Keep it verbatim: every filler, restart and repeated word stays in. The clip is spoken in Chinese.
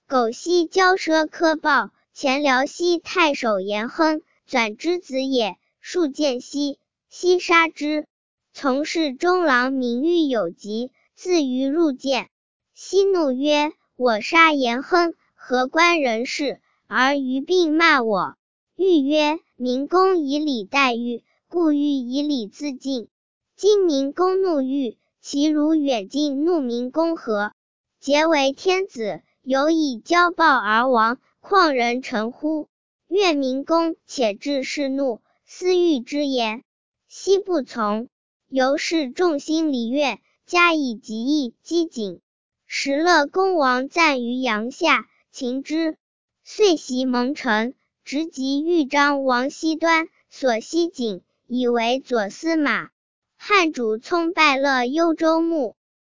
苟息骄奢苛暴，前辽西太守严亨，转之子也，数见息，悉杀之。从事中郎名誉有疾，自于入见。息怒曰：我杀严亨，何关人事，而余并骂我？欲曰：明公以礼待遇，故欲以礼自尽。今明公怒欲，其如远近怒明公何？桀为天子，有以骄暴而亡，况人臣乎？越明公且至世怒，思欲之言，悉不从。由是众心离越，加以极义积谨。时乐公王暂于阳下，秦之，遂袭蒙尘，直击豫章王西端，所西景，以为左司马。汉主聪败乐幽州牧。